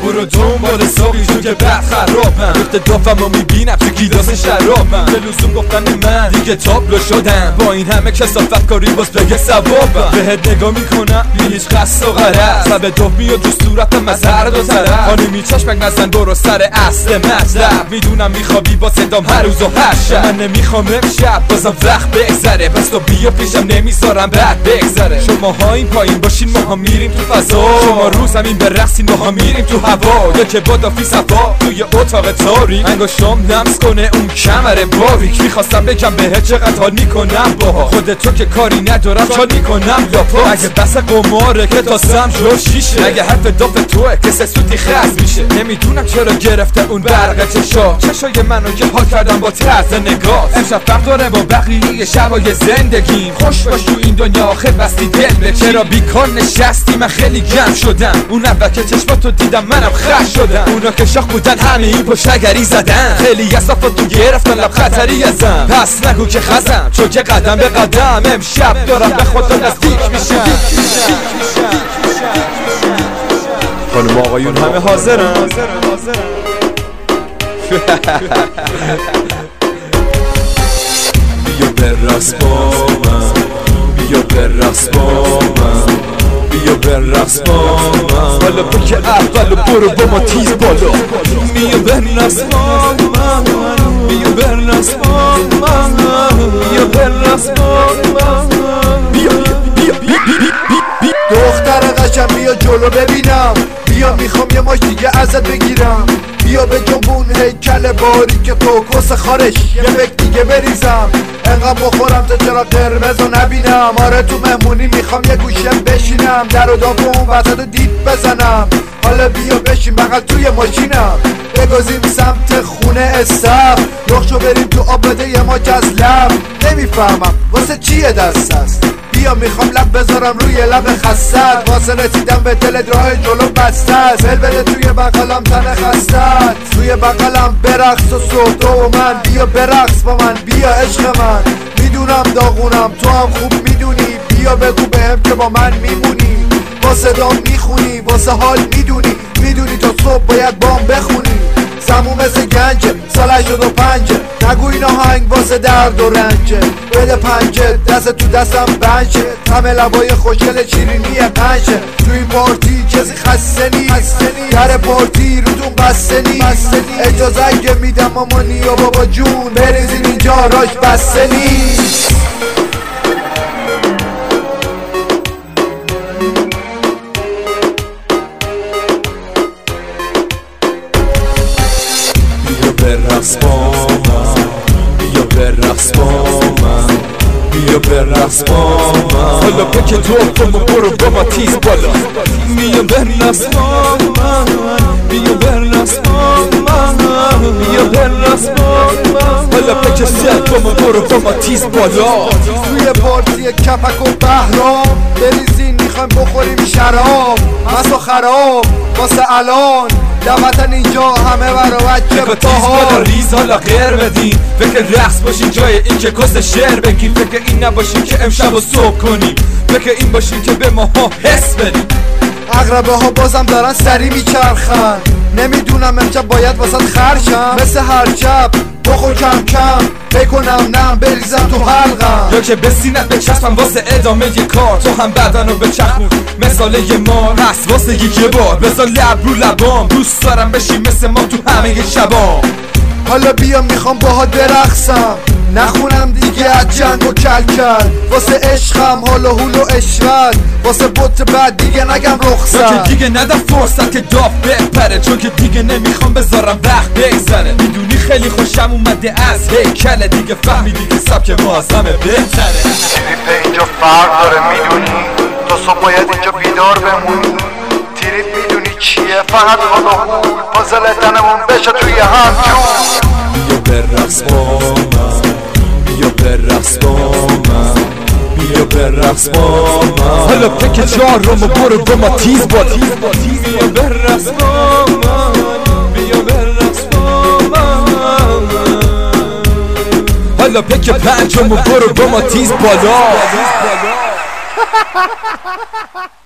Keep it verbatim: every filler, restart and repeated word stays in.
برو دنبال ساقی جو که بعد خرابم گفته دافم و میبینم تو گیلاس شرابم به لزوم گفتن من دیگه تابلو شدم با این همه کثافت کاری باز بگه ثوابم بهت نگاه میکنم بی هیچ قصد و غرض سبه دوف میاد تو صورتم از هر دو طرف خانمی چشمک نزن برو سر اصل مطلب میدونم میخوابی با صدام هر روز و هر شب من نمیخوام امشب بازم وقت بگذره پس تو بیا پیشم نمیذارم بعد بگذره شما ها این پایین باشین ما ها میریم تو فضا شما رو زمین برقصین ما ها میریم تو هوا یا که بادافی صفا توی اتاق تاریک انگشتام لمس کنه اون کمر باریک میخواستم بگم بهت چقدر حال میکنم باها خودت تو که کاری ندارم چال میکنم لاپا اگه بس قماره که تا سم جو شیشه اگه حرف داف توه که سسوتی خز میشه نمیدونم چرا گرفته اون برق چشا چشای منو که حال کردم با طرز نگاه امشب فرق داره با بقیه شبای زندگیم خوش باش تو این دنیا آخه بستی دل به چرا بیکار نشستی من خیلی گرم شدم اون اول که چشماتو دیدم منم خش شدم اونا که شاخ بودن همه این پشتگری زدن خیلی از صفاتو گرفتن لب خطری ازم پس نگو که خزم چون که قدم به قدم امشب دارم به خدا نزدیک میشم خانم آقایون همه حاضرن بیا برقص با من بیا برقص با من بیا برقص با من حالا پک اول برو با ما تیز بالا بیا برقص با من بیا برقص با من بیا برقص با من بیا بیا بیا دختر قشنگ بیا جلو ببینم بیا میخوام یه ماش دیگه ازت بگیرم بیا به جنبون هیکل باری که تو کس خارش یه فکر دیگه بریزم انقدر بخورم تا چرا قرمز رو نبینم آره تو مهمونی میخوام یه گوشه بشینم در و داغ اون وسط رو دید بزنم حالا بیا بشین بغل توی ماشینم بگذیم سمت خونه استف رخشو بریم تو آب بده یه ماچ از لب نمیفهمم واسه چیه دست است بیا میخوام لب بذارم روی لب خستت واسه رسیدم به دلت راه جلو بسته است دل بده توی بغلم تن خستت توی بغلم برقص و صحبت و من بیا برقص با من بیا عشق من میدونم داغونم تو هم خوب میدونی بیا بگو بهم که با من میمونی واسه دام میخونی واسه حال میدونی میدونی تا صبح باید بام بخونی سموم مثل گنجه سال هشتاد و پنجه نگو این آهنگ واسه درد و رنجه بده پنجه دست تو دستم بنشه همه لبای خوشگل چیرینی قنشه تو این پارتی کسی خسته نیست در پارتی روتون بسته نیست اجازه اگه میدم مامانی و بابا جون بریزین اینجا راش بسته نیست برقص با من بیا برقص با من بیا برقص با من حالا پک توفم و برو با ما تیز بالا بیا برقص با من بیا برقص با من بیا برقص با من حالا پک سرکم و برو با ما تیز بالا توی پارتی کپک و بهرام بریزین میخوایم بخوریم شراب مسا خراب واسه الان دمتن اینجا همه برا بچه بتاها ریز حالا غیر بدین فکر رقص باشین جای این که کس شعر بگین فکر این نباشین که امشب و صبح کنیم فکر این باشین که به ماها حس بدین اغربه ها بازم دارن سری میچرخن نمیدونم امشب باید واسه خرشم مثل هر شب بخور کم کم بکنم نم بریزم تو حلقم یا که به سینت بچسبم واسه ادامه یه کار تو هم بدن رو بچخون مثال یه مار هست واسه یه بار بذار لب رو لبام دوست دارم بشیم مثل ما تو همه شبام حالا بیا میخوام باهات برقصم نخونم دیگه از جنگ و کلکل واسه عشقم حالا هول و اشرت واسه بوت بعد دیگه نگم رخصت که دیگه ندم فرصت که داف بپره چون که دیگه نمیخوام بذارم وقت بگذره میدونی خیلی خوشم اومده از هیکل دیگه فهمیدی که سبک ما از همه بهتره تریپ اینجا فرق داره میدونی تو صبح باید اینجا بیدار بمونی تریپ میدونی چیه فقط حالا هول پازل تنمون بشه توی هم جون بیا برقص با من بیا برقص با من بیا برقص با من حالا پک چهارم و برو با ما تیز بالا بیا برقص با من بیا برقص با من حالا پک پنجم و برو با ما تیز بالا